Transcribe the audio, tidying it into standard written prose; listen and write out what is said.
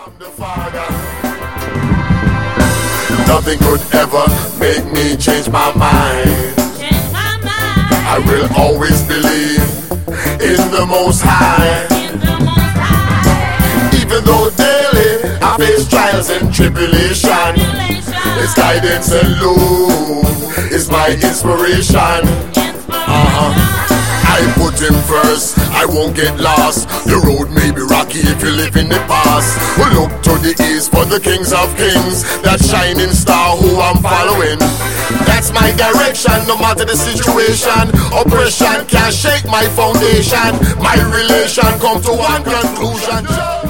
I'm the Father. Nothing could ever make me change my mind. I will always believe in the Most High. Even though daily I face trials and tribulation, His guidance alone is my inspiration. I put Him first, I won't get lost. The road may be rocky if you live in the past. We'll look to the east for the kings of kings, that shining star who I'm following. That's my direction, no matter the situation. Oppression can't shake my foundation. My relation come to one conclusion.